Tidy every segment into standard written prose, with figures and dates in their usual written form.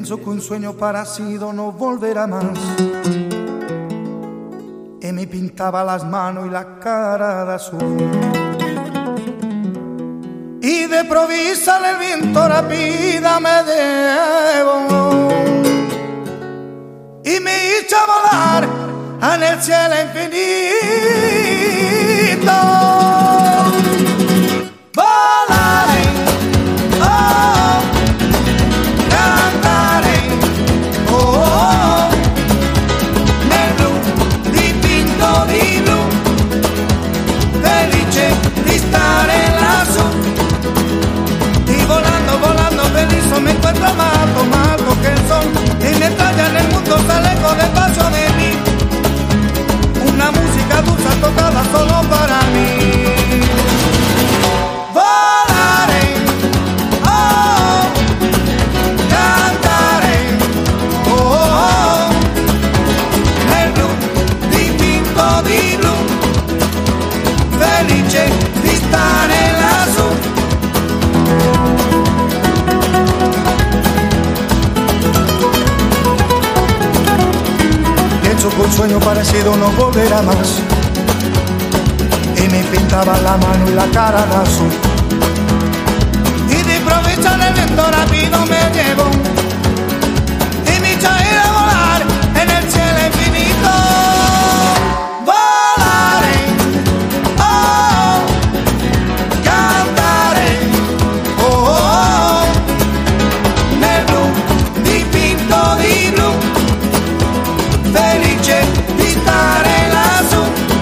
Pienso que un sueño parecido no volverá más. Y me pintaba las manos y la cara de azul. Y de provisa el viento rápida me llevó y me hizo volar en el cielo infinito. Volaré, oh, cantaré, oh, oh, nel blu dipinto di blu, felice di stare lassù. Y volando, volando feliz me encuentro más alto que el sol. Y me talla en el mundo, se lejos despacio de mí. Una música dulce tocada solo para mí. Volaré, oh, cantaré, oh, oh, nel blu dipinto di blu, felice di stare lassù. Pienso que un sueño parecido no volverá más. Y me pintaba la mano y la cara de azul. Y de improviso el viento rápido me llevó y me hizo ir a volar en el cielo infinito. Volaré, oh, cantaré, oh, oh, nel blu dipinto di blu, felice di stare lassù.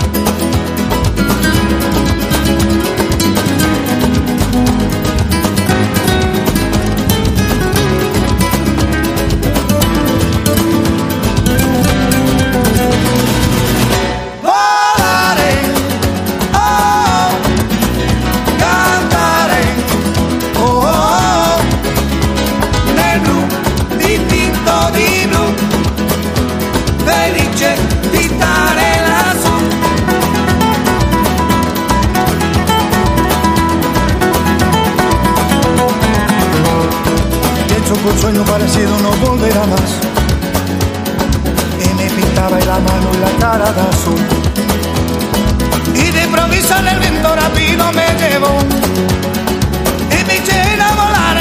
Volare, oh, cantare, oh, oh, nel blu dipinto di blu, felice di stare lassù. Pienso que un sueño parecido no volverá más. Y me pintaba la mano y la cara de azul. Y de improviso el viento rápido me llevó y me hizo ir a volar